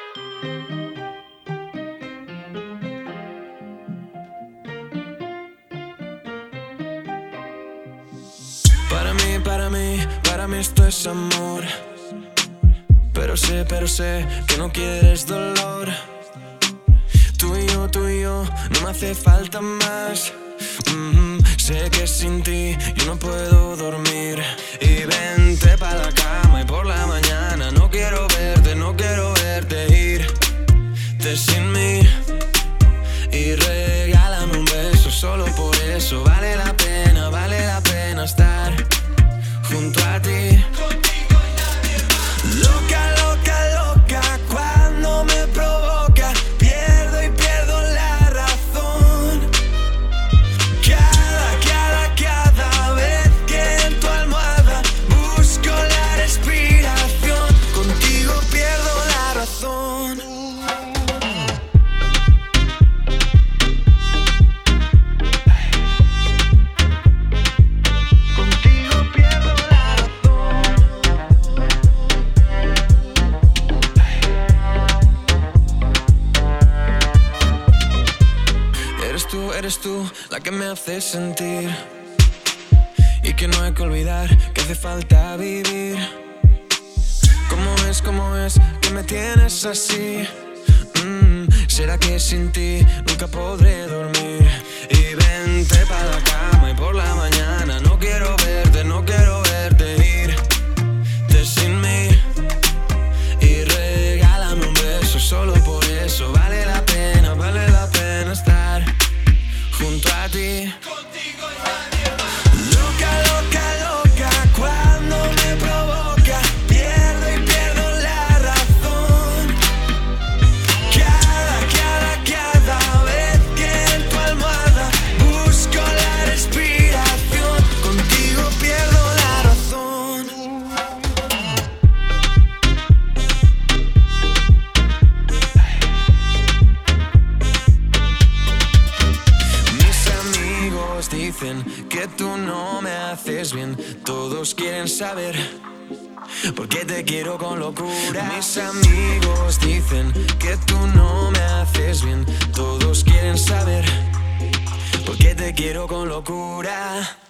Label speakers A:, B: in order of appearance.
A: Para mí esto es amor. Pero sé que no quieres dolor. Tú y yo, no me hace falta más. Sé que sin ti yo no puedo dormir. Y vente pa' la cama y por la mañana no quiero verte irte sin mí. Y regálame un beso, solo por eso vale la pena estar junto a ti. Loca, cuando me provoca, pierdo la razón. Cada vez que en tu almohada busco la respiración, contigo pierdo la razón. Eres tú la que me hace sentir, y que no hay que olvidar que hace falta vivir. ¿Cómo es que me tienes así? ¿Será que sin ti nunca podré dormir? Y vente pa' la cama y por la mañana no quiero verte irte sin mí. Y regálame un beso, solo por eso vale la pena estar junto a ti. Contigo y nadie más. Loca, cuando me provoca, pierdo la razón. Cada vez que en tu almohada busco la respiración, contigo pierdo la razón. Dicen que tú no me haces bien. Todos quieren saber por qué te quiero con locura. Mis amigos dicen que tú no me haces bien. Todos quieren saber por qué te quiero con locura.